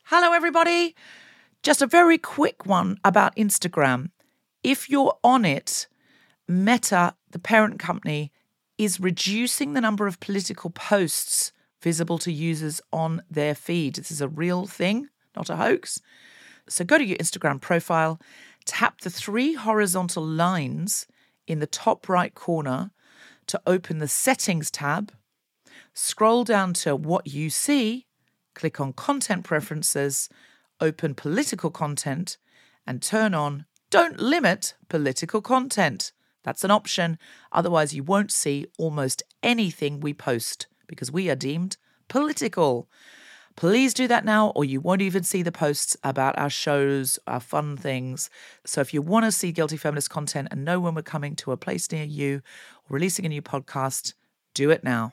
Hello, everybody. Just a very quick one about Instagram. If you're on it, Meta, the parent company, is reducing the number of political posts visible to users on their feed. This is a real thing, not a hoax. So go to your Instagram profile, tap the 3 horizontal lines in the top right corner to open the Settings tab, scroll down to What You See, click on Content Preferences, open Political Content, and turn on Don't Limit Political Content. That's an option. Otherwise, you won't see almost anything we post because we are deemed political. Please do that now, or you won't even see the posts about our shows, our fun things. So if you want to see Guilty Feminist content and know when we're coming to a place near you or releasing a new podcast, do it now.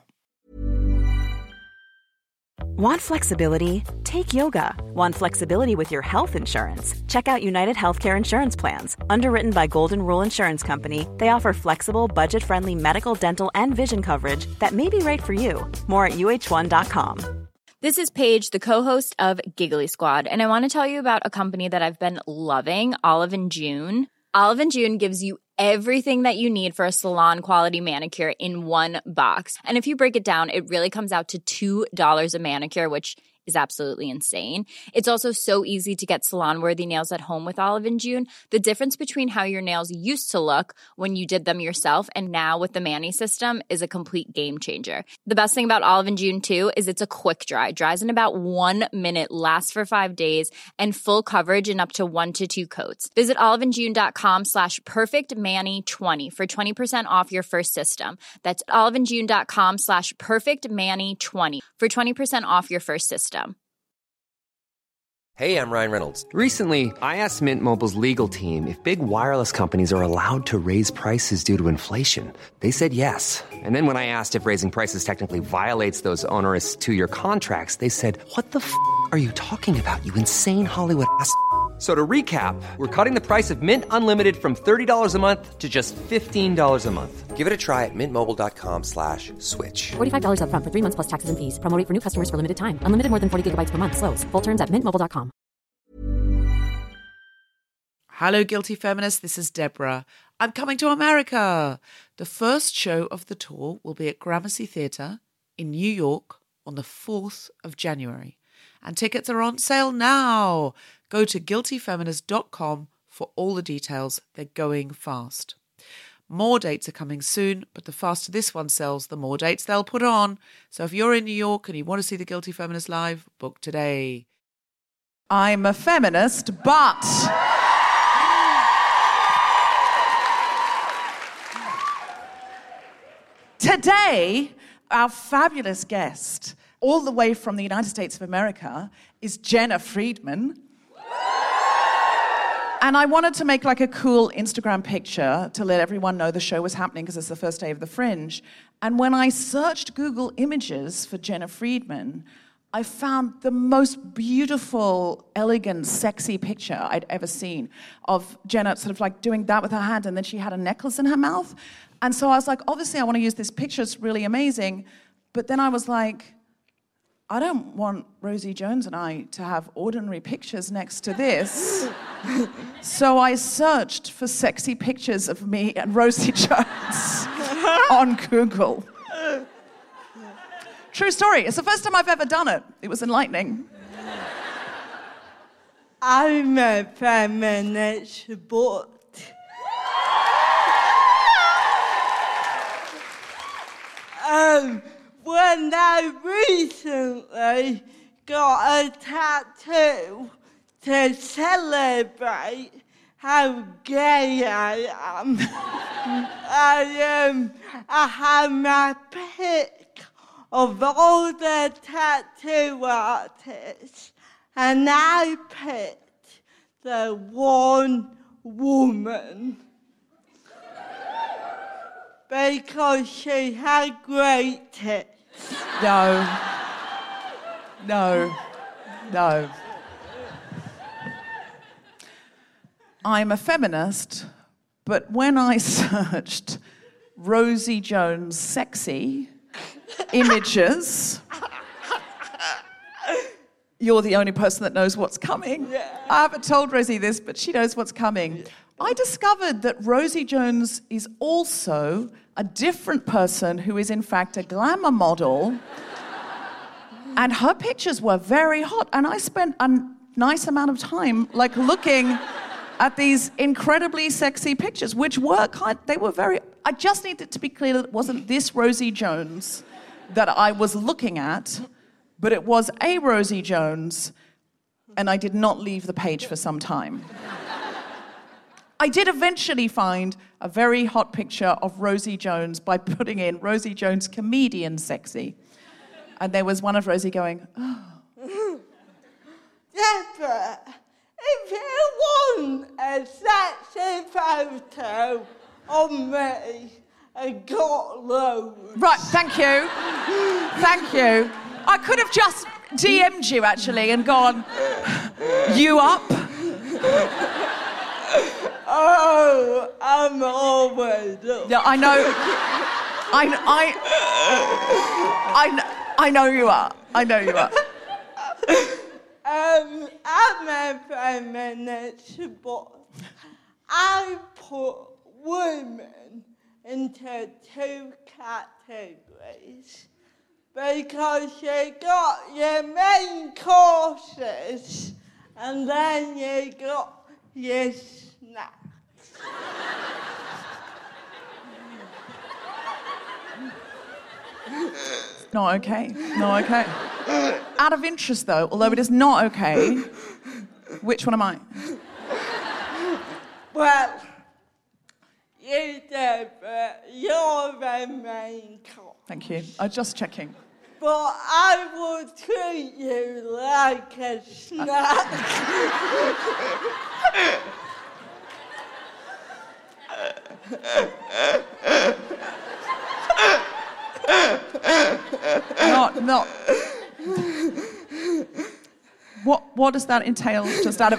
Want flexibility? Take yoga. Want flexibility with your health insurance? Check out United Healthcare Insurance Plans. Underwritten by Golden Rule Insurance Company, they offer flexible, budget-friendly medical, dental, and vision coverage that may be right for you. More at uh1.com. This is Paige, the co-host of Giggly Squad, and I want to tell you about a company that I've been loving, Olive & June. Olive & June gives you everything that you need for a salon-quality manicure in one box. And if you break it down, it really comes out to $2 a manicure, which is absolutely insane. It's also so easy to get salon-worthy nails at home with Olive & June. The difference between how your nails used to look when you did them yourself and now with the Mani system is a complete game changer. The best thing about Olive & June, too, is it's a quick dry. Dries in about 1 minute, lasts for 5 days, and full coverage in up to 1 to 2 coats. Visit oliveandjune.com/perfectmani20 for 20% off your first system. That's oliveandjune.com/perfectmani20 for 20% off your first system. Hey, I'm Ryan Reynolds. Recently, I asked Mint Mobile's legal team if big wireless companies are allowed to raise prices due to inflation. They said yes. And then when I asked if raising prices technically violates those onerous 2-year contracts, they said, "What the f*** are you talking about, you insane Hollywood ass?" So to recap, we're cutting the price of Mint Unlimited from $30 a month to just $15 a month. Give it a try at mintmobile.com/switch. $45 up front for 3 months plus taxes and fees. Promo rate for new customers for limited time. Unlimited more than 40 gigabytes per month. Slows full terms at mintmobile.com. Hello, Guilty Feminists. This is Deborah. I'm coming to America. The first show of the tour will be at Gramercy Theatre in New York on the 4th of January. And tickets are on sale now. Go to guiltyfeminist.com for all the details. They're going fast. More dates are coming soon, but the faster this one sells, the more dates they'll put on. So if you're in New York and you want to see the Guilty Feminist live, book today. I'm a feminist, but... Today, our fabulous guest, all the way from the United States of America, is Jenna Friedman. And I wanted to make like a cool Instagram picture to let everyone know the show was happening because it's the first day of the Fringe. And when I searched Google Images for Jenna Friedman, I found the most beautiful, elegant, sexy picture I'd ever seen of Jenna sort of like doing that with her hand, and then she had a necklace in her mouth. And so I was like, obviously I want to use this picture, it's really amazing. But then I was like, I don't want Rosie Jones and I to have ordinary pictures next to this. So I searched for sexy pictures of me and Rosie Jones on Google. True story. It's the first time I've ever done it. It was enlightening. I'm a feminist, but when I recently got a tattoo to celebrate how gay I am, I had my pick of all the tattoo artists, and I picked the one woman because she had great tits. No. I'm a feminist, but when I searched Rosie Jones sexy images, You're the only person that knows what's coming. Yeah. I haven't told Rosie this, but she knows what's coming. I discovered that Rosie Jones is also a different person who is in fact a glamour model. And her pictures were very hot. And I spent a nice amount of time like looking at these incredibly sexy pictures, which were I just needed to be clear that it wasn't this Rosie Jones that I was looking at, but it was a Rosie Jones, and I did not leave the page for some time. I did eventually find a very hot picture of Rosie Jones by putting in Rosie Jones comedian sexy. And there was one of Rosie going, oh. Deborah, if you want a sexy photo of me, I got loads. Right, thank you. Thank you. I could have just DM'd you, actually, and gone, you up? Oh, I'm always up. Yeah, I know. I know you are. I know you are. I'm a feminist, but I put women into two categories because you got your main courses and then you got your snacks. Not okay. Not okay. Out of interest, though, although it is not okay, which one am I? Well, you, Deborah, you're the main course. Thank you. I was just checking. But I will treat you like a snack. Not. What does that entail? Just out of.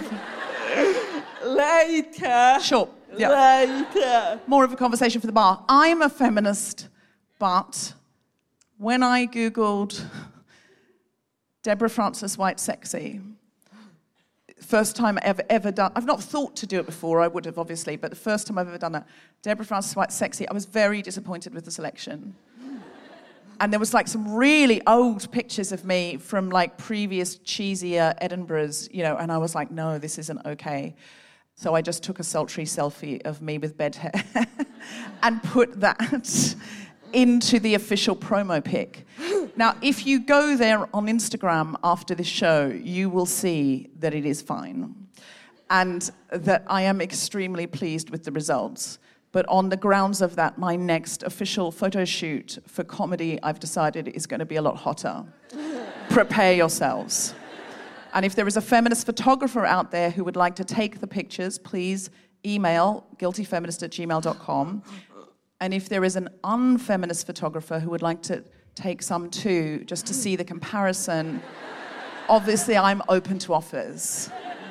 Later. Sure. Yeah. Later. More of a conversation for the bar. I'm a feminist, but when I Googled Deborah Frances-White sexy, first time I've ever done, I've not thought to do it before, I would have obviously, but the first time I've ever done that, Deborah Frances-White sexy, I was very disappointed with the selection. And there was like some really old pictures of me from like previous cheesier Edinburghs, you know, and I was like, no, this isn't okay. So I just took a sultry selfie of me with bed hair and put that into the official promo pic. Now, if you go there on Instagram after this show, you will see that it is fine and that I am extremely pleased with the results. But on the grounds of that, my next official photo shoot for comedy, I've decided, is going to be a lot hotter. Prepare yourselves. And if there is a feminist photographer out there who would like to take the pictures, please email guiltyfeminist@gmail.com. And if there is an unfeminist photographer who would like to take some too, just to see the comparison, obviously I'm open to offers.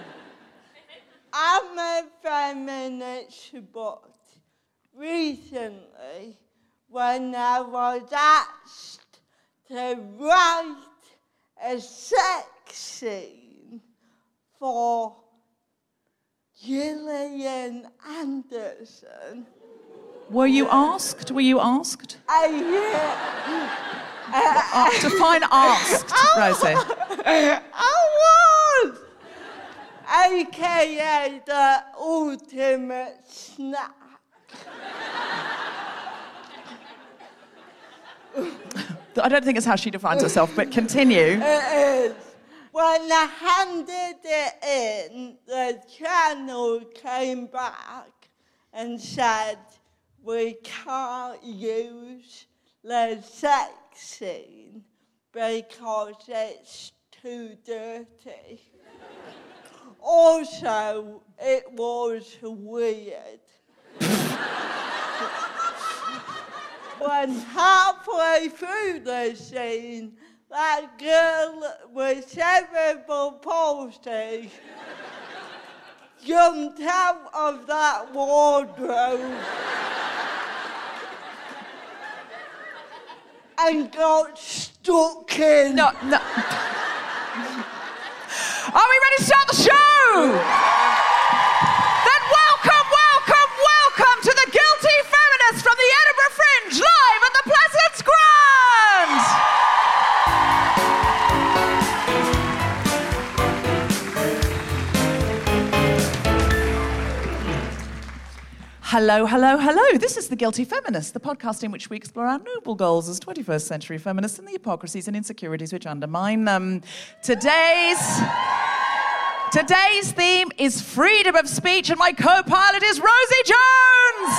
I'm a feminist, but recently, when I was asked to write a sex scene for Gillian Anderson. Were you asked? Define asked, Rosie. I was! AKA the ultimate snack. I don't think it's how she defines herself, but continue. It is. When I handed it in, the channel came back and said, we can't use the sex scene because it's too dirty. Also, it was weird. When halfway through the scene, that girl with cerebral palsy jumped out of that wardrobe and got stuck in. No. Hello, hello, hello. This is The Guilty Feminist, the podcast in which we explore our noble goals as 21st century feminists and the hypocrisies and insecurities which undermine them. Today's theme is freedom of speech, and my co-pilot is Rosie Jones.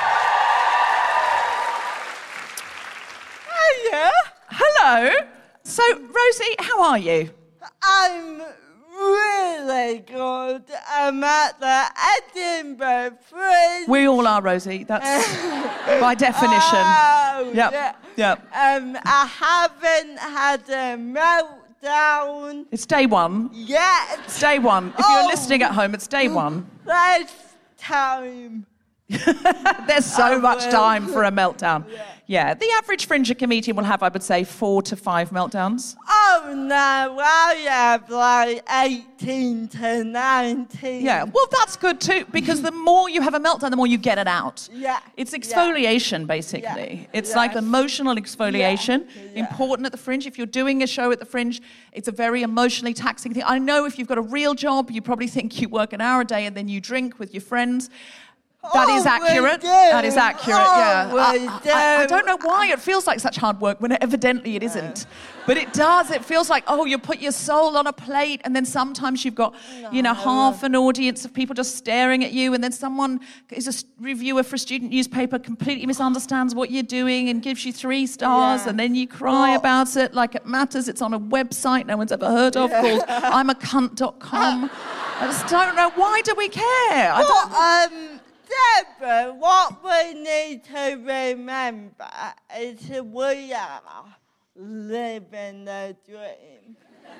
Hiya. Hello. So, Rosie, how are you? I'm really good. I'm at the Edinburgh Fringe. We all are, Rosie. That's by definition. Oh, Yep. Yep. I haven't had a meltdown It's day one. yet. It's day one. If you're listening at home, it's day one. There's time. There's so much time for a meltdown. Yeah, the average Fringer comedian will have, I would say, 4 to 5 meltdowns. Oh no, I have like 18 to 19. Yeah, well, that's good too, because the more you have a meltdown, the more you get it out. Yeah. It's exfoliation, basically. Yeah. It's Yes. like emotional exfoliation. Yeah. Important at the Fringe. If you're doing a show at the Fringe, it's a very emotionally taxing thing. I know if you've got a real job, you probably think you work an hour a day and then you drink with your friends. That is accurate. That is accurate, yeah. I don't know why it feels like such hard work when evidently it isn't. But it does. It feels like, you put your soul on a plate, and then sometimes you've got, half an audience of people just staring at you, and then someone is a reviewer for a student newspaper, completely misunderstands what you're doing and gives you 3 stars, and then you cry about it like it matters. It's on a website no one's ever heard of called I'mAcunt.com. I just don't know. Why do we care? Deborah, what we need to remember is we are living the dream.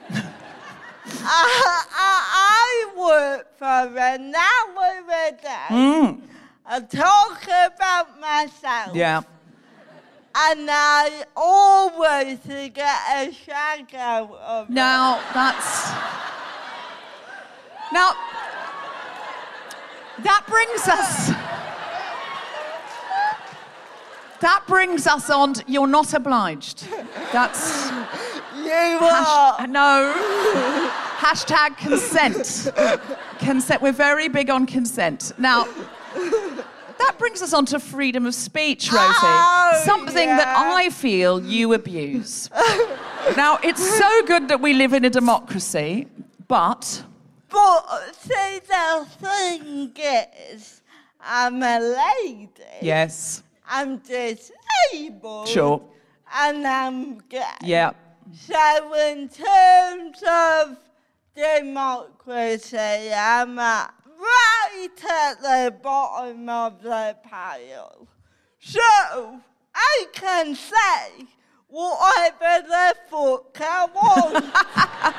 I work for an hour a day. I talk about myself. Yeah. And I always get a shag out of it. Now, that brings us on to, you're not obliged. That's... You are. No. Hashtag consent. Consent. We're very big on consent. Now, that brings us on to freedom of speech, Rosie. Something that I feel you abuse. Now, it's so good that we live in a democracy, but... But see, the thing is, I'm a lady. Yes. I'm disabled. Sure. And I'm gay. Yeah. So in terms of democracy, I'm right at the bottom of the pile. So I can say whatever the fuck I want.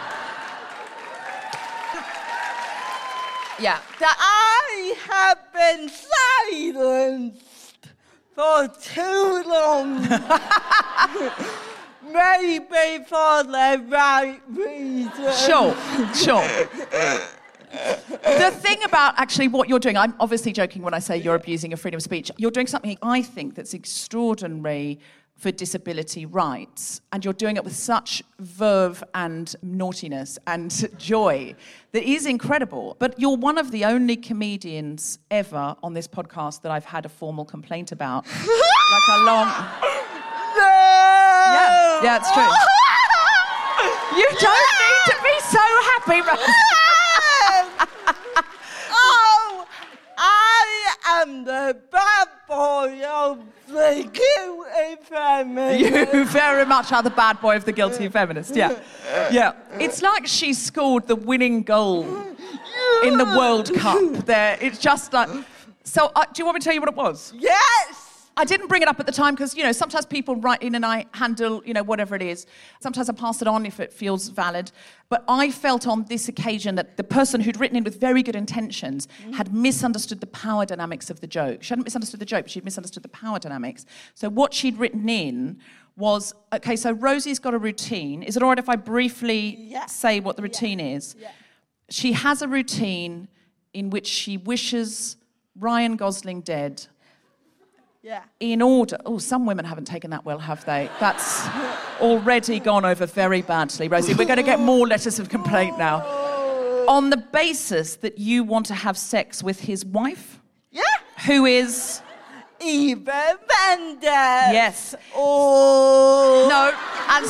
Yeah. I have been silenced for too long. Maybe for the right reason. Sure. The thing about actually what you're doing, I'm obviously joking when I say you're abusing your freedom of speech. You're doing something I think that's extraordinary for disability rights, and you're doing it with such verve and naughtiness and joy that is incredible. But you're one of the only comedians ever on this podcast that I've had a formal complaint about. Like a long... No! Yeah, it's true. You don't need to be so happy, Rose. Oh, I am the bad boy of the guilty feminist. You very much are the bad boy of the guilty feminist, yeah. Yeah. It's like she scored the winning goal in the World Cup there. It's just like... So, do you want me to tell you what it was? Yes! I didn't bring it up at the time because, sometimes people write in and I handle, whatever it is. Sometimes I pass it on if it feels valid. But I felt on this occasion that the person who'd written in with very good intentions had misunderstood the power dynamics of the joke. She hadn't misunderstood the joke, but she'd misunderstood the power dynamics. So what she'd written in was, okay, so Rosie's got a routine. Is it all right if I briefly say what the routine is? Yeah. She has a routine in which she wishes Ryan Gosling dead. Yeah. In order... Oh, some women haven't taken that well, have they? That's already gone over very badly, Rosie. We're going to get more letters of complaint now. On the basis that you want to have sex with his wife? Yeah. Who is? Eva Mendes. Yes. Oh. No, and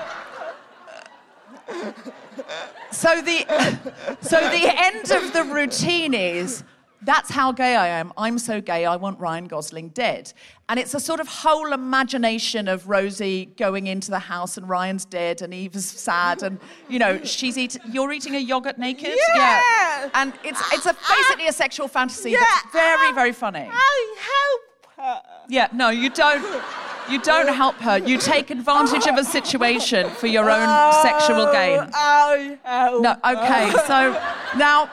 so the end of the routine is, that's how gay I am. I'm so gay, I want Ryan Gosling dead. And it's a sort of whole imagination of Rosie going into the house and Ryan's dead and Eva's sad and, you know, you're eating a yogurt naked? Yeah. And it's basically a sexual fantasy that's very, very funny. I help her. Yeah, no, you don't. You don't help her. You take advantage of a situation for your own sexual gain. I help No, okay, so now...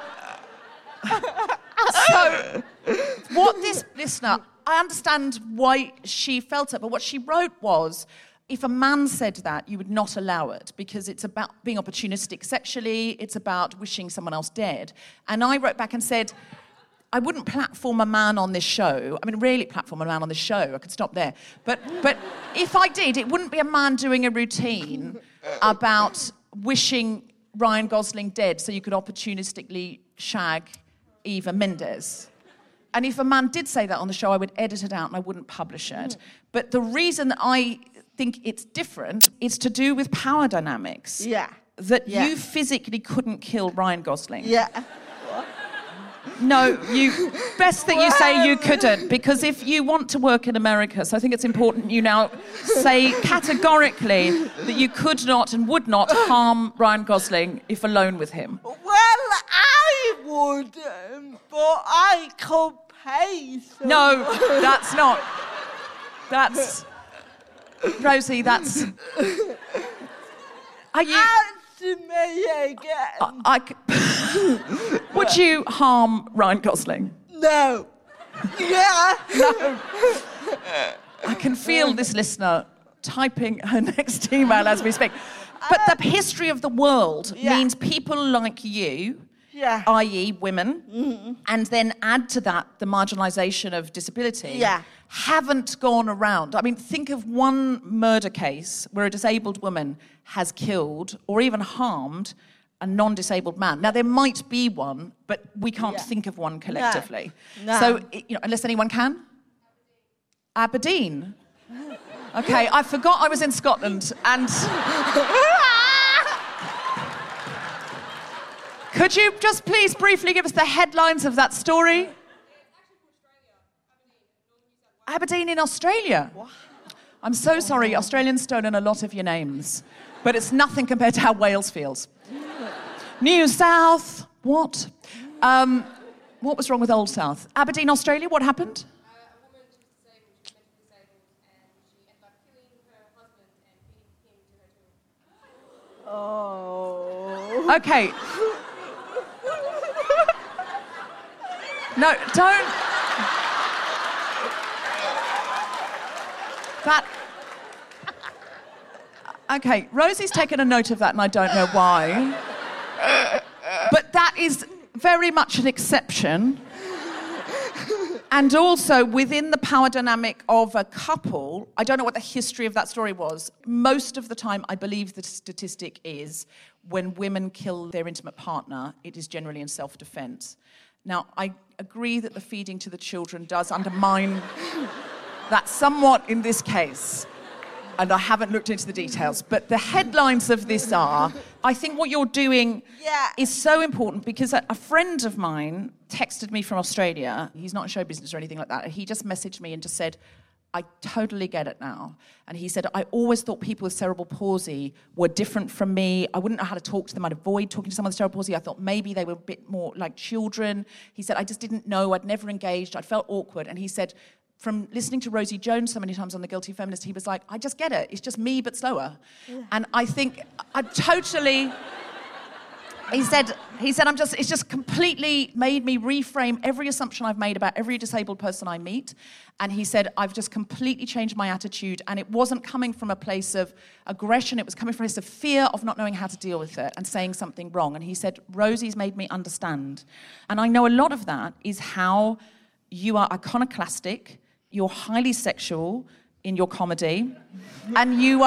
So, what this listener, I understand why she felt it, but what she wrote was, if a man said that, you would not allow it, because it's about being opportunistic sexually, it's about wishing someone else dead. And I wrote back and said, I wouldn't platform a man on this show. I mean, really platform a man on this show. I could stop there. But if I did, it wouldn't be a man doing a routine about wishing Ryan Gosling dead so you could opportunistically shag Eva Mendes. And if a man did say that on the show, I would edit it out and I wouldn't publish it. But the reason that I think it's different is to do with power dynamics. Yeah. That you physically couldn't kill Ryan Gosling. Yeah. No, best that you say you couldn't, because if you want to work in America, so I think it's important you now say categorically that you could not and would not harm Ryan Gosling if alone with him. Well, I wouldn't, but I could pay someone. No, that's not. That's... Rosie, that's... Are you... Answer me again. Would you harm Ryan Gosling? No. Yeah. No. I can feel this listener typing her next email as we speak. But the history of the world means people like you, i.e. women, and then add to that the marginalisation of disability, haven't gone around. I mean, think of one murder case where a disabled woman has killed or even harmed a non-disabled man. Now, there might be one, but we can't think of one collectively. No. So, unless anyone can? Aberdeen. Okay, I forgot I was in Scotland, and... Could you just please briefly give us the headlines of that story? Aberdeen in Australia? What? I'm so sorry, Australians stolen a lot of your names, but it's nothing compared to how Wales feels. New South, what? What was wrong with Old South? Aberdeen, Australia, what happened? A woman who's disabled, she's mentally disabled, and she ended up killing her husband and feeding him to her tomb. Oh. Okay. No, don't... That... Okay, Rosie's taken a note of that and I don't know why. But that is very much an exception. And also, within the power dynamic of a couple, I don't know what the history of that story was. Most of the time, I believe the statistic is when women kill their intimate partner, it is generally in self-defense. Now, I agree that the feeding to the children does undermine that somewhat in this case. And I haven't looked into the details, but the headlines of this are, I think what you're doing is so important because a friend of mine texted me from Australia. He's not in show business or anything like that. He just messaged me and just said, I totally get it now. And he said, I always thought people with cerebral palsy were different from me. I wouldn't know how to talk to them. I'd avoid talking to someone with cerebral palsy. I thought maybe they were a bit more like children. He said, I just didn't know. I'd never engaged. I felt awkward. And he said, from listening to Rosie Jones so many times on The Guilty Feminist, he was like, I just get it. It's just me, but slower. Yeah. And I think I totally... He said, it's just completely made me reframe every assumption I've made about every disabled person I meet. And he said, I've just completely changed my attitude. And it wasn't coming from a place of aggression. It was coming from a place of fear of not knowing how to deal with it and saying something wrong. And he said, Rosie's made me understand. And I know a lot of that is how you are iconoclastic, you're highly sexual in your comedy, and you are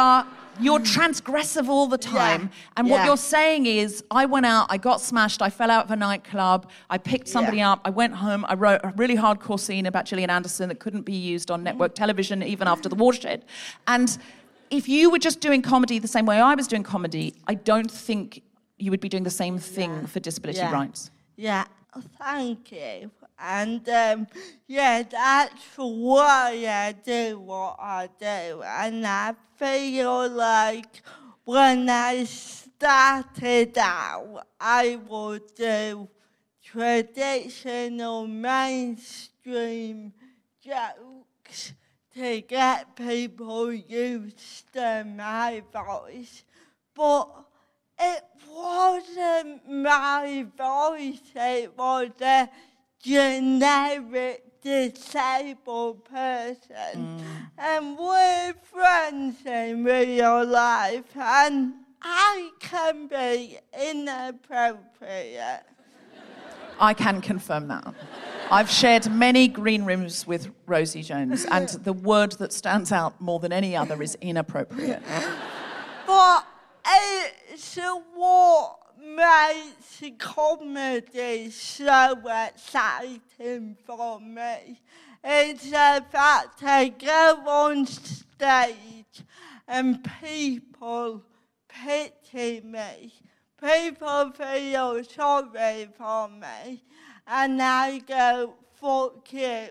you're transgressive all the time. And what you're saying is, I went out, I got smashed, I fell out of a nightclub, I picked somebody up, I went home, I wrote a really hardcore scene about Gillian Anderson that couldn't be used on network television even after The Watershed. And if you were just doing comedy the same way I was doing comedy, I don't think you would be doing the same thing for disability rights. Yeah, thank you. And that's why I do what I do. And I feel like when I started out, I would do traditional mainstream jokes to get people used to my voice. But it wasn't my voice, it was a generic disabled person. And we're friends in real life, and I can be inappropriate. I can confirm that. I've shared many green rooms with Rosie Jones, and the word that stands out more than any other is inappropriate. But it's what makes comedy so exciting for me. It's the fact to go on stage and people pity me. People feel sorry for me. And I go, fuck you.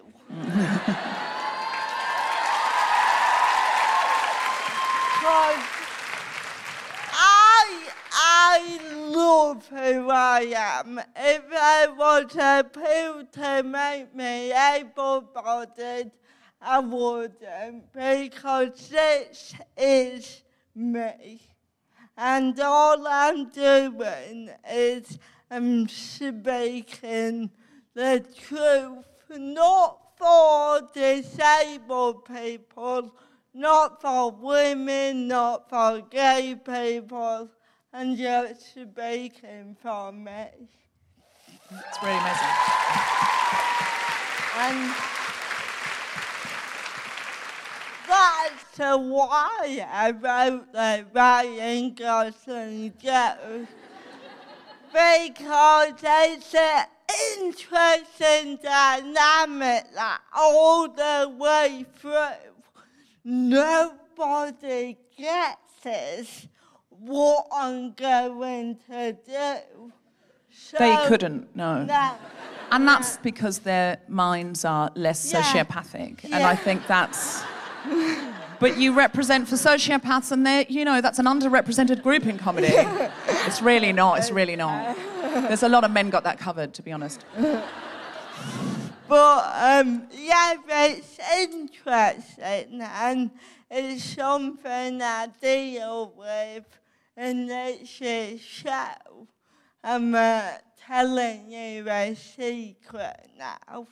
I love who I am. If there was a pill to make me able-bodied, I wouldn't, because this is me. And all I'm doing is I'm speaking the truth, not for disabled people, not for women, not for gay people, and just speaking for me. It's really amazing. And that's why I wrote the Ryan Gosling joke. Because it's an interesting dynamic that all the way through, nobody gets what I'm going to do. So They couldn't, no. And that's because their minds are less sociopathic. And I think that's... But you represent for sociopaths, and that's an underrepresented group in comedy. It's really not. There's a lot of men got that covered, to be honest. But, it's interesting, and it's something I deal with in this show. I'm telling you a secret now.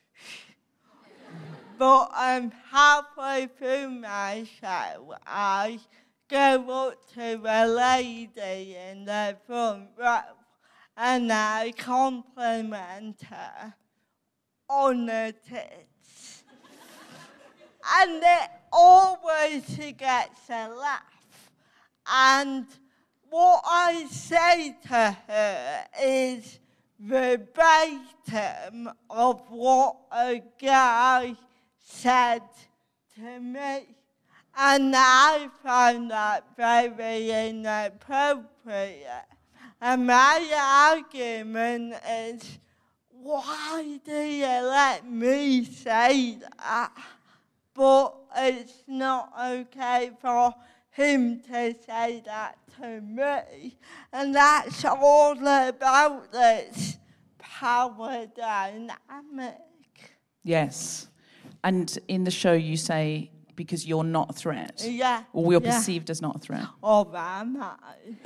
But halfway through my show, I go up to a lady in the front row and I compliment her on her tits. And it always gets a laugh. And what I say to her is verbatim of what a guy said to me. And I found that very inappropriate. And my argument is, why do you let me say that? But it's not okay for him to say that to me. And that's all about this power dynamic. Yes. And in the show you say, because you're not a threat. Yeah. Or you're perceived as not a threat. Or am I?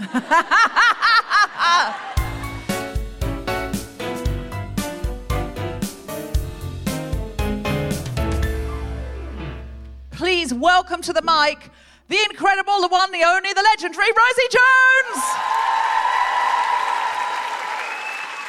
Please welcome to the mic the incredible, the one, the only, the legendary Rosie Jones!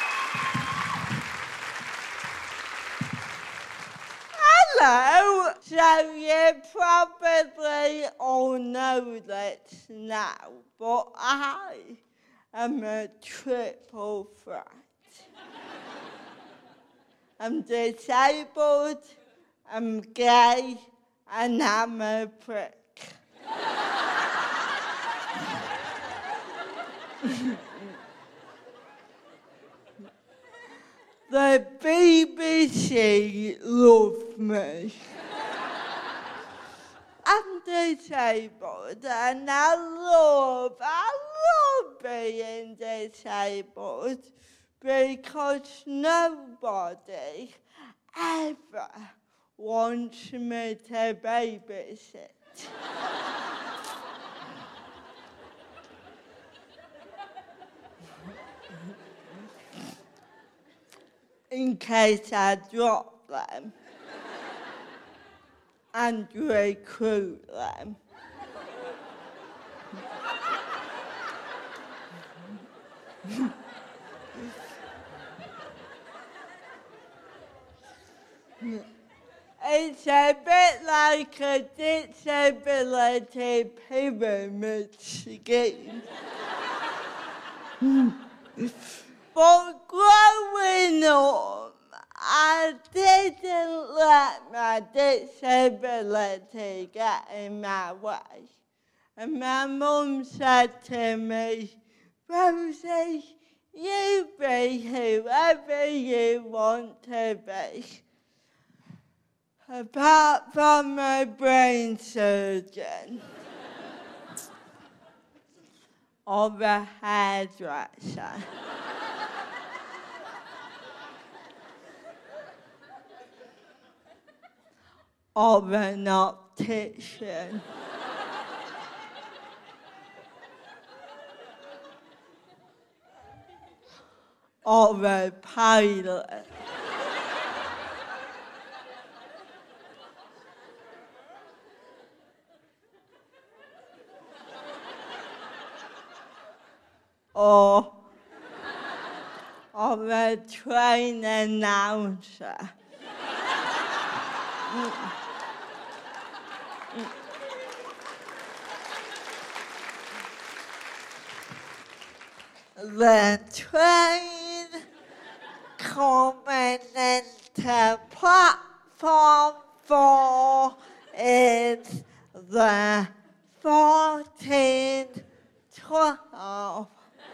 Hello. So you probably all know this now, but I am a triple threat. I'm disabled, I'm gay, and I'm a prick. The BBC love me. I'm disabled and I love being disabled because nobody ever wants me to babysit. In case I drop them and recruit them. It's a bit like a disability pyramid scheme. But growing up, I didn't let my disability get in my way. And my mum said to me, Rosie, you be whoever you want to be. Apart from a brain surgeon. Or a hairdresser. Or an optician. Or a pilot. Or a train announcer. The train coming into platform 4 is the 1412.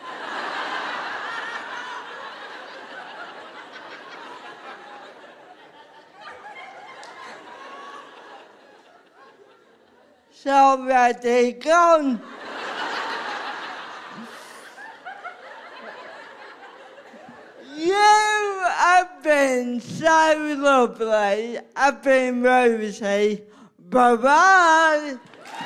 It's already gone. You have been so lovely. I've been Rosie. Bye-bye.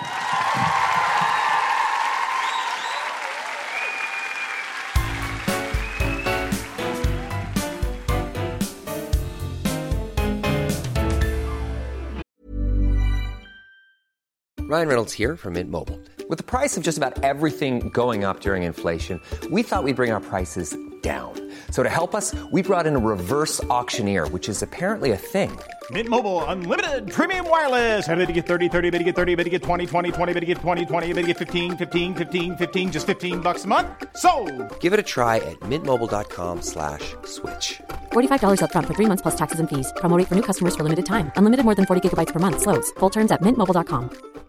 Ryan Reynolds here from Mint Mobile. With the price of just about everything going up during inflation, we thought we'd bring our prices down. So to help us, we brought in a reverse auctioneer, which is apparently a thing. Mint Mobile Unlimited Premium Wireless. How to get 30, 30, bit to get 30, bit to get 20, 20, 20, bit to get 20, 20, bit to get 15, 15, 15, 15, just $15 a month? Sold! Give it a try at mintmobile.com/switch. $45 up front for 3 months plus taxes and fees. Promo rate for new customers for limited time. Unlimited more than 40 gigabytes per month. Slows full terms at mintmobile.com.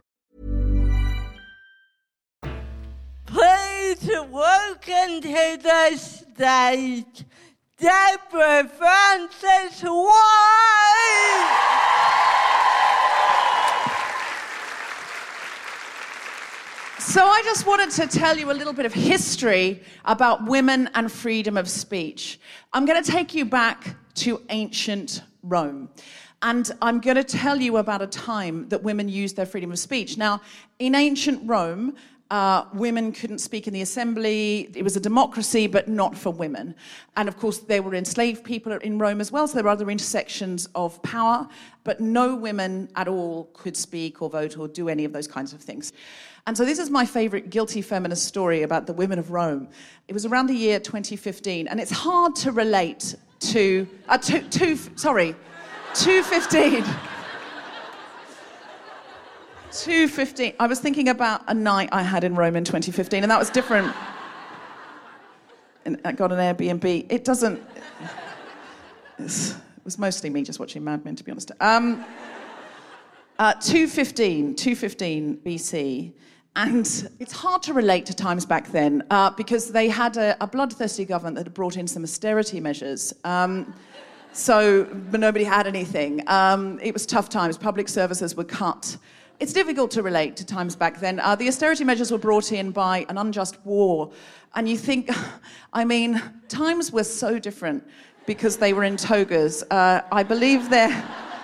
Please welcome to the stage, Deborah Frances-White. So I just wanted to tell you a little bit of history about women and freedom of speech. I'm going to take you back to ancient Rome. And I'm going to tell you about a time that women used their freedom of speech. Now, in ancient Rome, women couldn't speak in the assembly. It was a democracy, but not for women. And of course, they were enslaved people in Rome as well, so there were other intersections of power, but no women at all could speak or vote or do any of those kinds of things. And so this is my favorite guilty feminist story about the women of Rome. It was around the year 2015, and it's hard to relate to... 215. 2:15. I was thinking about a night I had in Rome in 2015, and that was different. And I got an Airbnb. It doesn't... It was mostly me just watching Mad Men, to be honest. 215 BC. And it's hard to relate to times back then because they had a bloodthirsty government that had brought in some austerity measures. But nobody had anything. It was tough times. Public services were cut. It's difficult to relate to times back then. The austerity measures were brought in by an unjust war. And you think, I mean, times were so different because they were in togas. I believe the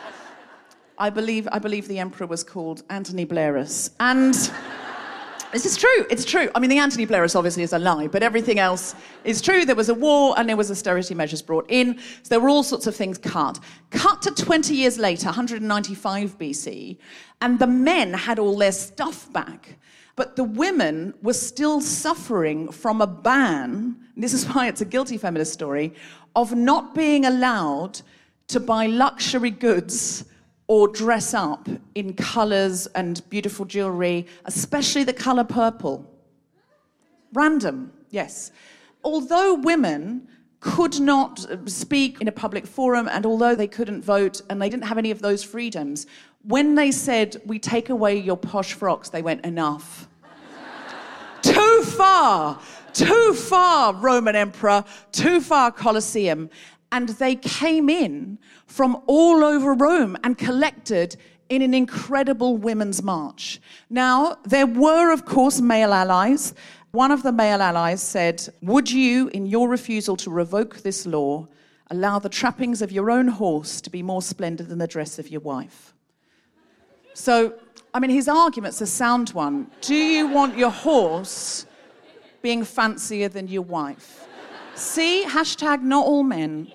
emperor was called Anthony Blairus. And this is true, it's true. I mean, the Anthony Blairus obviously is a lie, but everything else is true. There was a war and there was austerity measures brought in. So there were all sorts of things cut. Cut to 20 years later, 195 BC, and the men had all their stuff back. But the women were still suffering from a ban, and this is why it's a guilty feminist story, of not being allowed to buy luxury goods or dress up in colours and beautiful jewellery, especially the colour purple. Random, yes. Although women could not speak in a public forum, and although they couldn't vote, and they didn't have any of those freedoms, when they said, we take away your posh frocks, they went, enough. Too far, Roman Emperor, too far, Colosseum. And they came in from all over Rome and collected in an incredible women's march. Now, there were, of course, male allies. One of the male allies said, would you, in your refusal to revoke this law, allow the trappings of your own horse to be more splendid than the dress of your wife? So, I mean, his argument's a sound one. Do you want your horse being fancier than your wife? See, hashtag not all men.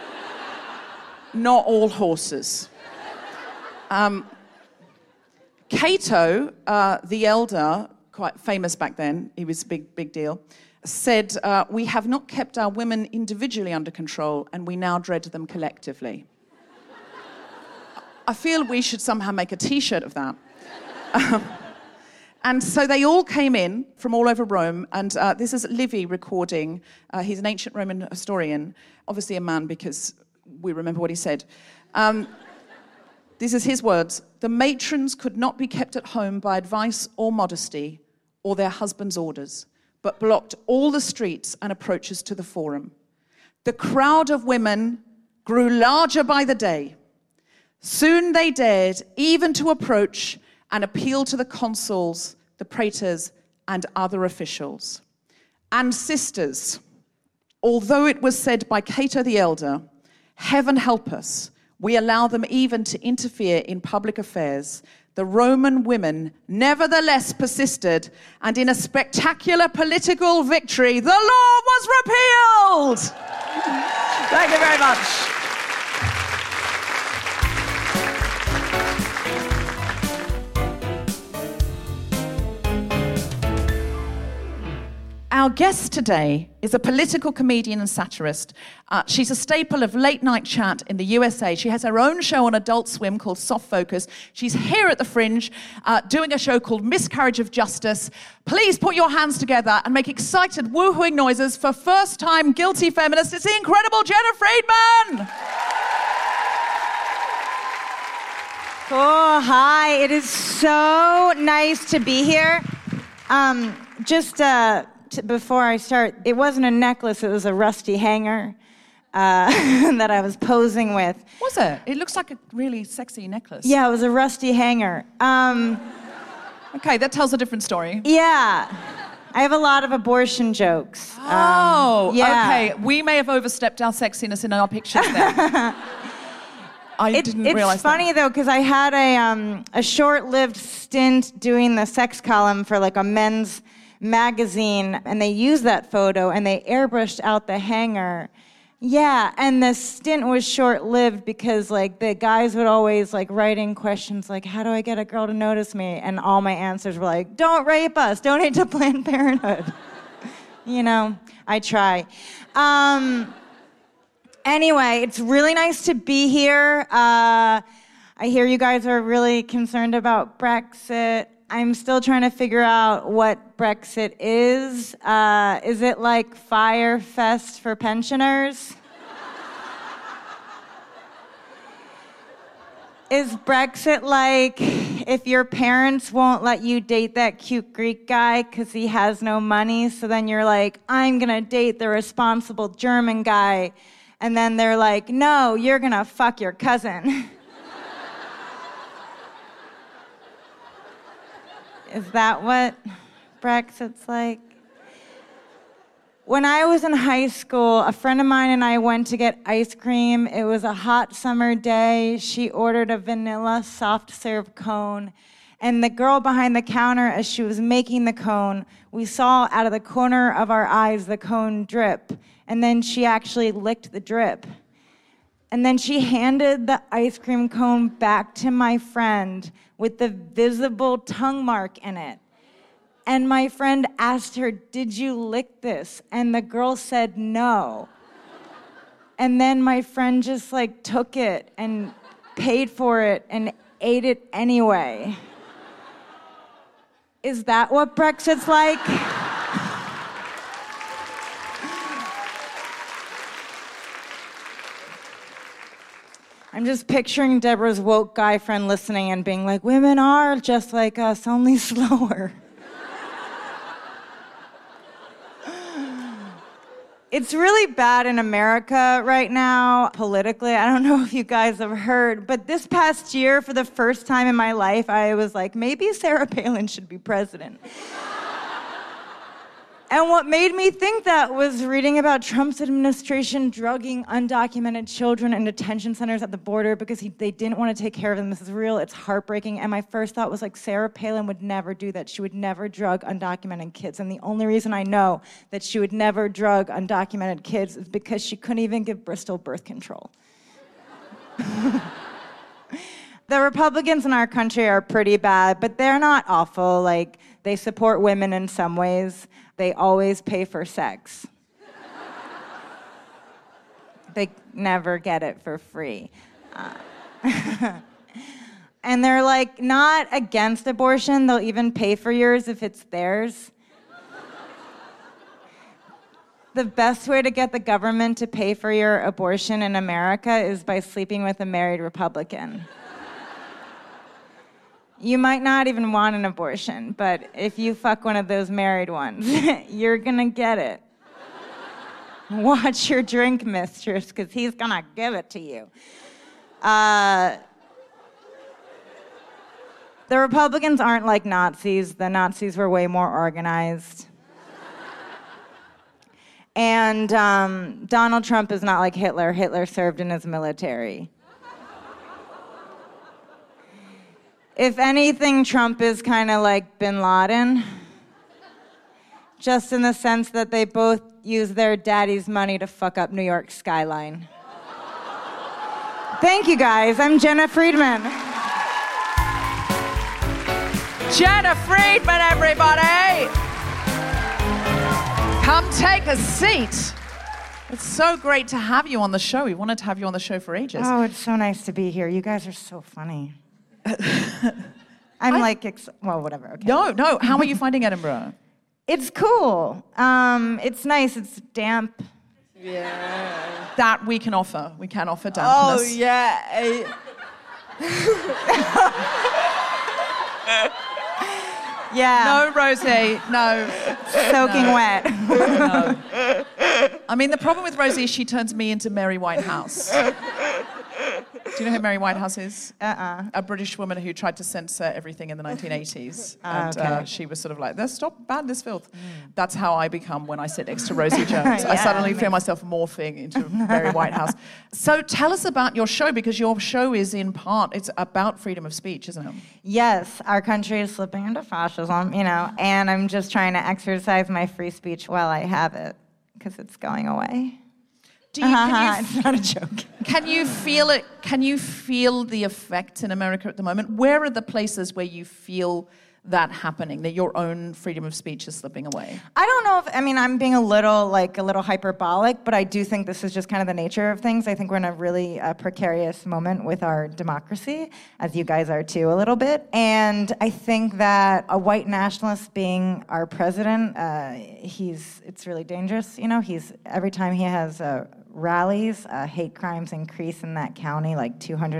Not all horses. Cato, the elder, quite famous back then, he was a big deal, said, we have not kept our women individually under control and we now dread them collectively. I feel we should somehow make a T-shirt of that. And so they all came in from all over Rome, and this is Livy recording. He's an ancient Roman historian, obviously a man because we remember what he said. This is his words. The matrons could not be kept at home by advice or modesty or their husbands' orders, but blocked all the streets and approaches to the forum. The crowd of women grew larger by the day. Soon they dared even to approach and appeal to the consuls, the praetors, and other officials. And sisters, although it was said by Cato the Elder, heaven help us, we allow them even to interfere in public affairs. The Roman women nevertheless persisted, and in a spectacular political victory, the law was repealed. Thank you very much. Our guest today is a political comedian and satirist. She's a staple of late-night chat in the USA. She has her own show on Adult Swim called Soft Focus. She's here at the Fringe doing a show called Miscarriage of Justice. Please put your hands together and make excited woohooing noises for first-time guilty feminist. It's the incredible Jenna Friedman! Cool, hi. It is so nice to be here. Before I start, it wasn't a necklace, it was a rusty hanger that I was posing with. Was it? It looks like a really sexy necklace. Yeah, it was a rusty hanger. Okay, that tells a different story. Yeah. I have a lot of abortion jokes. Oh, yeah. Okay. We may have overstepped our sexiness in our pictures then. I didn't realize It's funny, though, because I had a short-lived stint doing the sex column for, like, a men's magazine, and they used that photo and they airbrushed out the hanger. Yeah, and the stint was short-lived because like the guys would always like write in questions like, how do I get a girl to notice me? And all my answers were like, don't rape us, donate to Planned Parenthood. You know, I try. Anyway, it's really nice to be here. I hear you guys are really concerned about Brexit. I'm still trying to figure out what Brexit is. Is it like Fyre Fest for pensioners? Is Brexit like if your parents won't let you date that cute Greek guy because he has no money, so then you're like, I'm gonna date the responsible German guy, and then they're like, no, you're gonna fuck your cousin. Is that what Brexit's like? When I was in high school, a friend of mine and I went to get ice cream. It was a hot summer day. She ordered a vanilla soft serve cone. And the girl behind the counter, as she was making the cone, we saw out of the corner of our eyes the cone drip. And then she actually licked the drip. And then she handed the ice cream cone back to my friend with the visible tongue mark in it. And my friend asked her, did you lick this? And the girl said no. And then my friend just like took it and paid for it and ate it anyway. Is that what Brexit's like? I'm just picturing Deborah's woke guy friend listening and being like, women are just like us, only slower. It's really bad in America right now, politically. I don't know if you guys have heard, but this past year, for the first time in my life, I was like, maybe Sarah Palin should be president. And what made me think that was reading about Trump's administration drugging undocumented children in detention centers at the border because they didn't want to take care of them. This is real. It's heartbreaking. And my first thought was like, Sarah Palin would never do that. She would never drug undocumented kids. And the only reason I know that she would never drug undocumented kids is because she couldn't even give Bristol birth control. The Republicans in our country are pretty bad, but they're not awful. Like, they support women in some ways. They always pay for sex. They never get it for free. And they're like not against abortion. They'll even pay for yours if it's theirs. The best way to get the government to pay for your abortion in America is by sleeping with a married Republican. You might not even want an abortion, but if you fuck one of those married ones, you're gonna get it. Watch your drink, mistress, because he's gonna give it to you. The Republicans aren't like Nazis. The Nazis were way more organized. And Donald Trump is not like Hitler. Hitler served in his military. If anything, Trump is kind of like Bin Laden, just in the sense that they both use their daddy's money to fuck up New York's skyline. Thank you, guys. I'm Jenna Friedman. Jenna Friedman, everybody! Come take a seat. It's so great to have you on the show. We wanted to have you on the show for ages. Oh, it's so nice to be here. You guys are so funny. I'm well, whatever. Okay. No. How are you finding Edinburgh? It's cool. It's nice. It's damp. Yeah. That we can offer. We can offer dampness. Oh, yeah. Yeah. No, Rosie. No. Soaking wet. No. I mean, the problem with Rosie is she turns me into Mary Whitehouse. Do you know who Mary Whitehouse is? A British woman who tried to censor everything in the 1980s. And she was sort of like, stop ban this filth. That's how I become when I sit next to Rosie Jones. I suddenly feel myself morphing into Mary Whitehouse. So tell us about your show, because your show is in part, it's about freedom of speech, isn't it? Yes, our country is slipping into fascism, and I'm just trying to exercise my free speech while I have it, because it's going away. It's not a joke. Can you feel it? Can you feel the effect in America at the moment? Where are the places where you feel that happening, that your own freedom of speech is slipping away? I don't know I'm being a little hyperbolic, but I do think this is just kind of the nature of things. I think we're in a really precarious moment with our democracy, as you guys are too a little bit. And I think that a white nationalist being our president, it's really dangerous. Every time he has rallies, hate crimes increase in that county like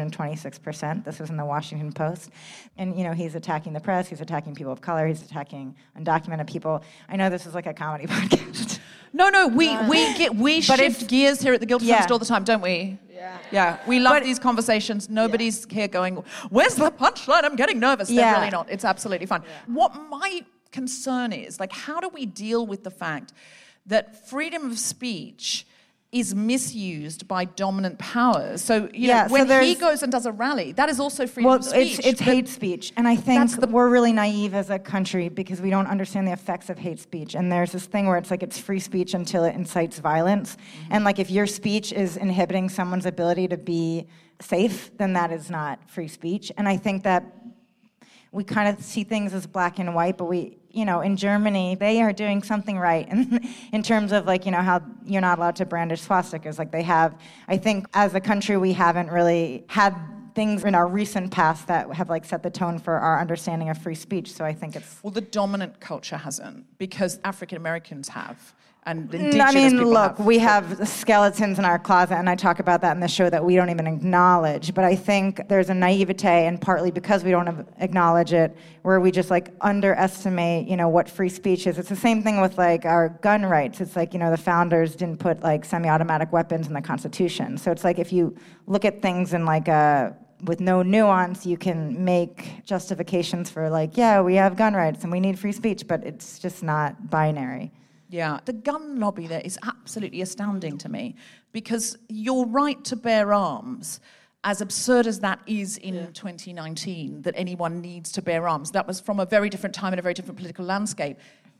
226%. This was in the Washington Post. And, he's attacking the press, he's attacking people of color, he's attacking undocumented people. I know this is like a comedy podcast. No, we shift gears here at the Guilty Feminist all the time, don't we? Yeah. We love these conversations. Nobody's here going, where's the punchline? I'm getting nervous. They're really not. It's absolutely fun. What my concern is, how do we deal with the fact that freedom of speech is misused by dominant powers? So, when he goes and does a rally, that is also freedom of speech. It's hate speech. And I think we're really naive as a country because we don't understand the effects of hate speech. And there's this thing where it's free speech until it incites violence. Mm-hmm. And if your speech is inhibiting someone's ability to be safe, then that is not free speech. And I think that we kind of see things as black and white, but in Germany, they are doing something right in terms of how you're not allowed to brandish swastikas. They have, I think as a country, we haven't really had things in our recent past that have set the tone for our understanding of free speech. So I think it's... Well, the dominant culture hasn't, because African Americans have. And indigenous people have. We have skeletons in our closet, and I talk about that in the show that we don't even acknowledge. But I think there's a naivete, and partly because we don't acknowledge it, where we just underestimate, what free speech is. It's the same thing with our gun rights. It's the founders didn't put semi-automatic weapons in the Constitution. So it's if you look at things in with no nuance, you can make justifications for we have gun rights and we need free speech, but it's just not binary. Yeah, the gun lobby there is absolutely astounding to me, because your right to bear arms, as absurd as that is in 2019, that anyone needs to bear arms, that was from a very different time and a very different political landscape,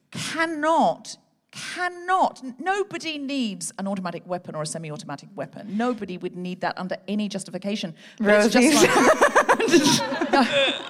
cannot, nobody needs an automatic weapon or a semi-automatic weapon. Nobody would need that under any justification. But it's just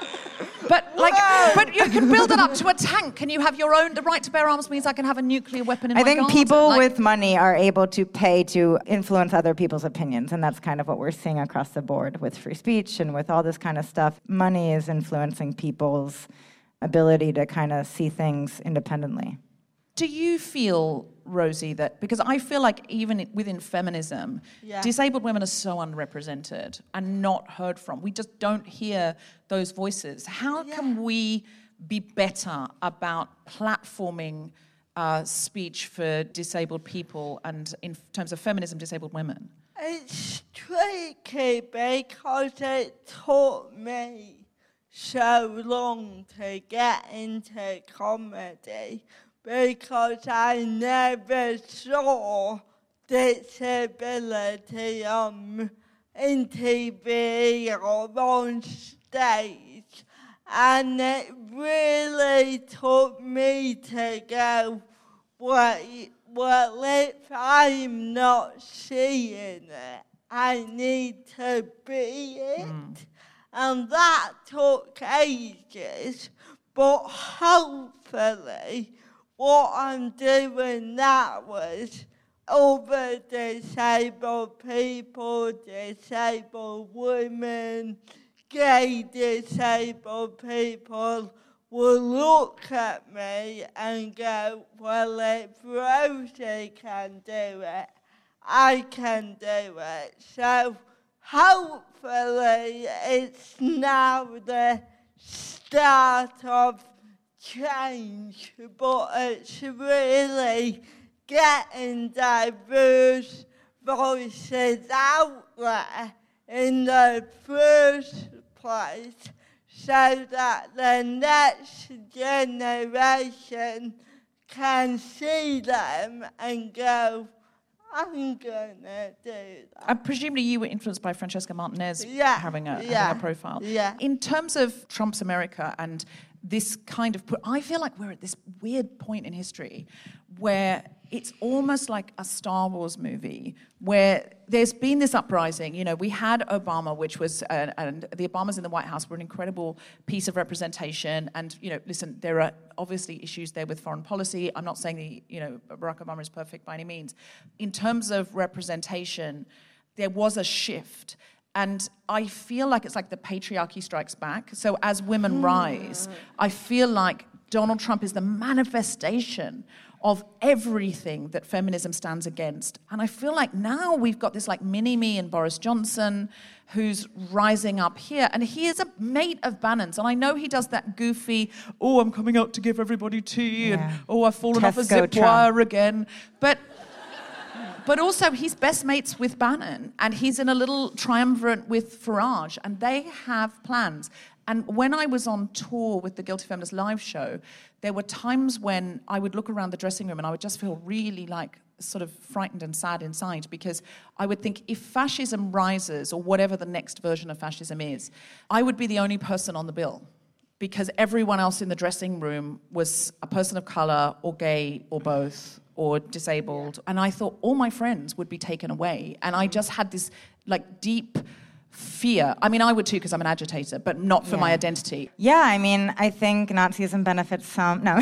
But you can build it up to a tank. Can you have your own? The right to bear arms means I can have a nuclear weapon in my garden. I think people with money are able to pay to influence other people's opinions, and that's kind of what we're seeing across the board with free speech and with all this kind of stuff. Money is influencing people's ability to kind of see things independently. Do you feel, Rosie, that, because I feel even within feminism, disabled women are so underrepresented and not heard from. We just don't hear those voices. How can we be better about platforming speech for disabled people and, in terms of feminism, disabled women? It's tricky because it took me so long to get into comedy, because I never saw disability in TV or on stage. And it really took me to go, well, if I'm not seeing it, I need to be it. And that took ages, but hopefully what I'm doing now is other disabled people, disabled women, gay disabled people will look at me and go, well, if Rosie can do it, I can do it. So hopefully it's now the start of change, but it's really getting diverse voices out there in the first place, so that the next generation can see them and go, I'm gonna do that. Presumably you were influenced by Francesca Martinez having a profile. Yeah. In terms of Trump's America and this kind of I feel like we're at this weird point in history where it's almost like a Star Wars movie where there's been this uprising. You know, we had Obama, which was, and the Obamas in the White House were an incredible piece of representation. And, you know, listen, there are obviously issues there with foreign policy. I'm not saying Barack Obama is perfect by any means. In terms of representation, there was a shift. And I feel like it's like the patriarchy strikes back. So as women rise, I feel like Donald Trump is the manifestation of everything that feminism stands against. And I feel like now we've got this like mini-me in Boris Johnson who's rising up here. And he is a mate of Bannon's. And I know he does that goofy, oh, I'm coming out to give everybody tea, and oh, I've fallen off a zip wire again. But also, he's best mates with Bannon, and he's in a little triumvirate with Farage, and they have plans. And when I was on tour with the Guilty Feminist live show, there were times when I would look around the dressing room and I would just feel really like sort of frightened and sad inside, because I would think if fascism rises, or whatever the next version of fascism is, I would be the only person on the bill, because everyone else in the dressing room was a person of color or gay or both, or disabled. And I thought all my friends would be taken away. And I just had this like deep fear. I mean, I would too, because I'm an agitator, but not for my identity. Yeah, I mean, I think Nazism benefits some. No.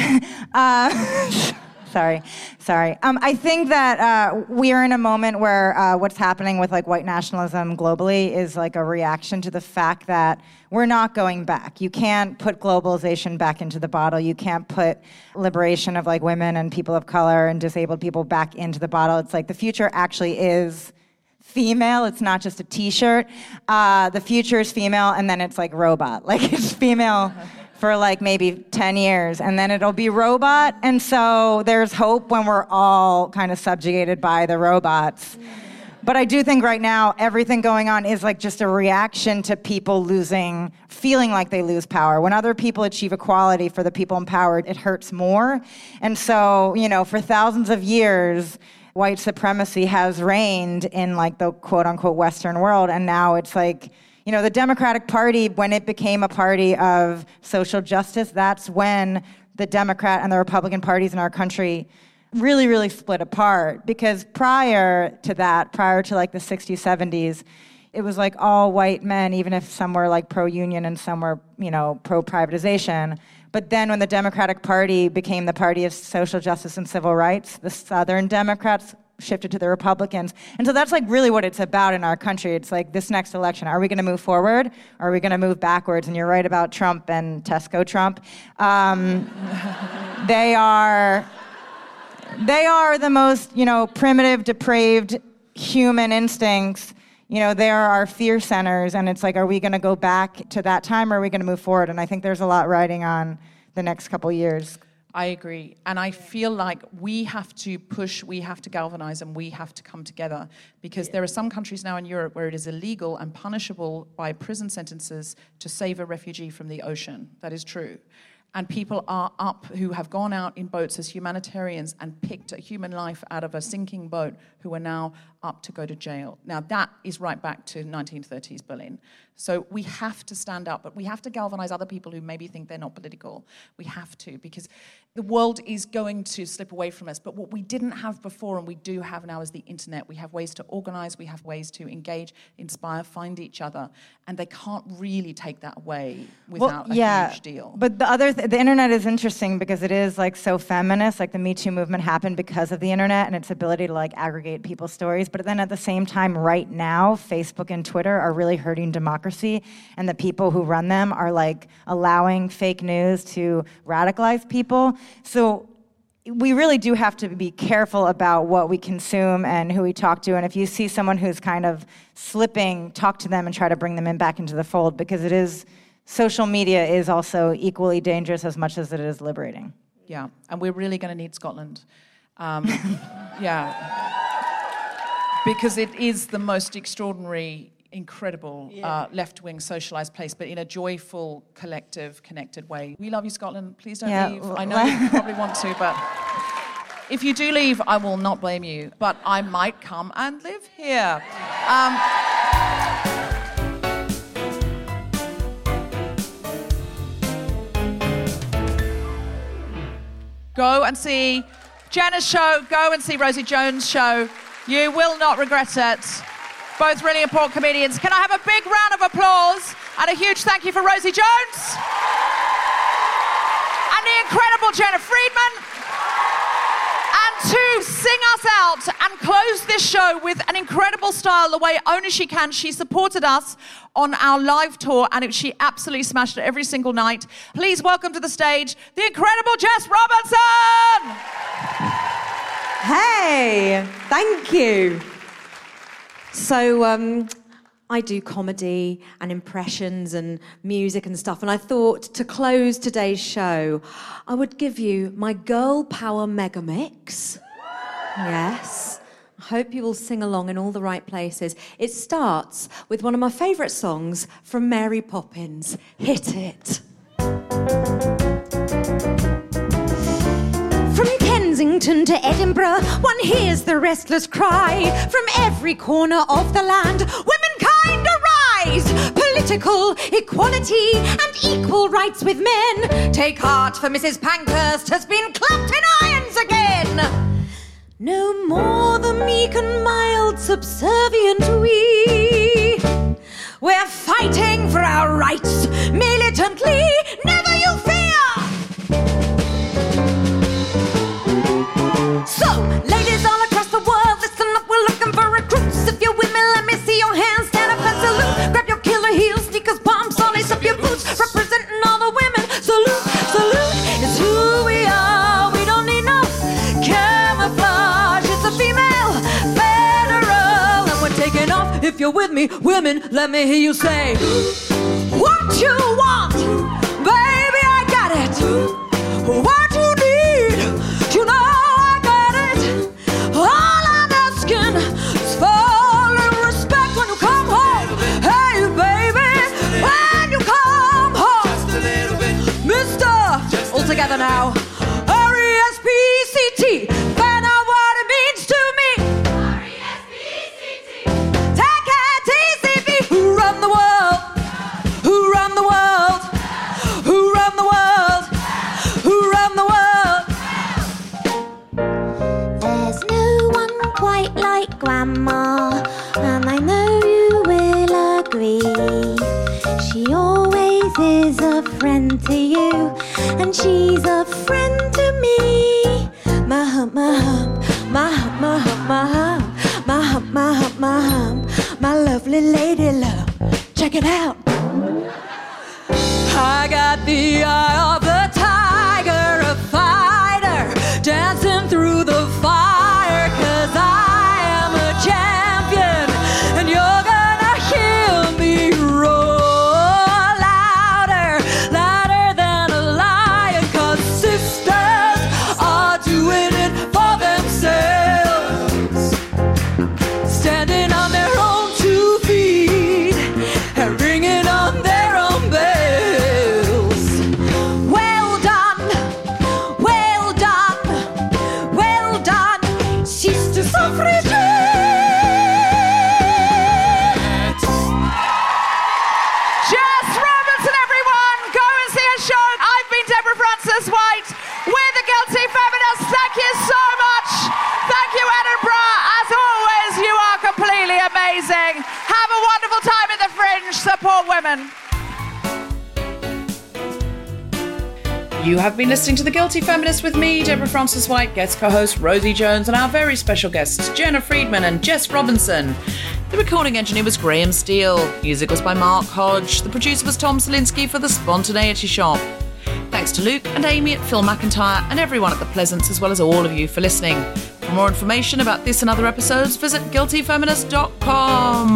Sorry. I think that we are in a moment where what's happening with like white nationalism globally is like a reaction to the fact that we're not going back. You can't put globalization back into the bottle. You can't put liberation of like women and people of color and disabled people back into the bottle. It's like the future actually is female. It's not just a t-shirt. The future is female, and then it's like robot. Like it's female for like maybe 10 years, and then it'll be robot. And so there's hope when we're all kind of subjugated by the robots. But I do think right now everything going on is like just a reaction to people feeling like they lose power. When other people achieve equality for the people empowered, it hurts more. And so, you know, for thousands of years, white supremacy has reigned in like the quote unquote Western world. And now it's like, you know, the Democratic Party, when it became a party of social justice, that's when the Democrat and the Republican parties in our country really, really split apart. Because prior to like the 60s, 70s, it was like all white men, even if some were like pro-union and some were, you know, pro-privatization. But then when the Democratic Party became the party of social justice and civil rights, the Southern Democrats shifted to the Republicans. And so that's like really what it's about in our country. It's like this next election, are we going to move forward or are we going to move backwards? And you're right about Trump and Tesco Trump. They are the most, you know, primitive, depraved human instincts. You know, they are our fear centers, and it's like, are we going to go back to that time, or are we going to move forward? And I think there's a lot riding on the next couple years. I agree. And I feel like we have to push, we have to galvanize, and we have to come together, because there are some countries now in Europe where it is illegal and punishable by prison sentences to save a refugee from the ocean. That is true. And people are up who have gone out in boats as humanitarians and picked a human life out of a sinking boat, who are now up to go to jail. Now that is right back to 1930s Berlin. So we have to stand up, but we have to galvanize other people who maybe think they're not political. We have to, because the world is going to slip away from us. But what we didn't have before and we do have now is the internet. We have ways to organize, we have ways to engage, inspire, find each other. And they can't really take that away without a huge deal. But the internet is interesting because it is like so feminist. Like the Me Too movement happened because of the internet and its ability to like aggregate people's stories. But then at the same time, right now, Facebook and Twitter are really hurting democracy, and the people who run them are like allowing fake news to radicalize people. So we really do have to be careful about what we consume and who we talk to. And if you see someone who's kind of slipping, talk to them and try to bring them back into the fold, because social media is also equally dangerous as much as it is liberating. Yeah, and we're really going to need Scotland. Because it is the most extraordinary, incredible left-wing socialized place, but in a joyful, collective, connected way. We love you, Scotland. Please don't leave. I know you probably want to, but if you do leave, I will not blame you. But I might come and live here. Go and see Jenna's show. Go and see Rosie Jones' show. You will not regret it. Both really important comedians. Can I have a big round of applause and a huge thank you for Rosie Jones and the incredible Jenna Friedman. And to sing us out and close this show with an incredible style, the way only she can. She supported us on our live tour and she absolutely smashed it every single night. Please welcome to the stage the incredible Jess Robinson! Hey, thank you. So, I do comedy and impressions and music and stuff, and I thought to close today's show, I would give you my Girl Power Mega Mix. Yes. I hope you will sing along in all the right places. It starts with one of my favourite songs from Mary Poppins. Hit it. From Kensington to Edinburgh, one hears the restless cry. From every corner of the land, womankind arise! Political equality and equal rights with men. Take heart, for Mrs. Pankhurst has been clapped in irons again. No more the meek and mild subservient we. We're fighting for our rights militantly. Never you fear! So, ladies all across the world, listen up, we're looking for recruits. If you're with me, let me see your hands, stand up and salute. Grab your killer heels, sneakers, bombs, all lace up your boots. Representing all the women, salute, salute. It's who we are, we don't need no camouflage. It's a female federal, and we're taking off. If you're with me, women, let me hear you say what you want, baby, I got it. What you need, you know I got it. All I'm asking is for a little respect when you come home. Hey, baby, when you come home. Just a little bit. Mister, all together now. R-E-S-P-C-T, find out what it means to me. R-E-S-P-C-T. Take it easy, who run the world? Who run the world? Who run the world? Who run the world? There's no one quite like Grandma, and I know you will agree. She always is a friend to you, and she's a friend to me. My hump, my hump, my hump, my hump, my hump, my hump, my hump, my hump, my lovely lady love. Check it out. I got the eye of the tiger, a fighter, dancing through the fire, 'cause I am a champion, and you're gonna hear me roar louder, louder than a lion, 'cause sisters are doing it for themselves, standing on their own 2 feet and bringing on their own bells. Well done, well done, well done, sister suffragette. Jess Robinson, everyone! Go and see her show. I've been Deborah Frances White. We're the Guilty Feminists. Thank you so much. Thank you, Edinburgh. As always, you are completely amazing. Have a wonderful time at the Fringe. Support women. You have been listening to The Guilty Feminist with me, Deborah Frances White, guest co-host Rosie Jones, and our very special guests, Jenna Friedman and Jess Robinson. The recording engineer was Graham Steele. Music was by Mark Hodge. The producer was Tom Selinsky for The Spontaneity Shop. Thanks to Luke and Amy at Phil McIntyre and everyone at The Pleasance, as well as all of you for listening. For more information about this and other episodes, visit guiltyfeminist.com.